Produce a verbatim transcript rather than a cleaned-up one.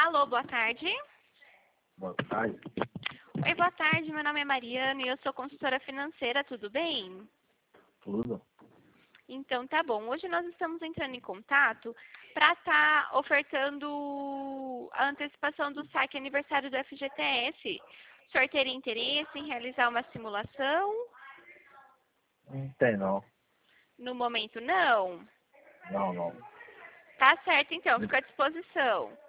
Alô, boa tarde. Boa tarde. Oi, boa tarde. Meu nome é Mariana e eu sou consultora financeira, tudo bem? Tudo? Então, tá bom. Hoje nós estamos entrando em contato para estar ofertando a antecipação do saque aniversário do F G T S. O senhor teria interesse em realizar uma simulação? Não tem não. No momento, não. Não, não. Tá certo, então. Fico à disposição.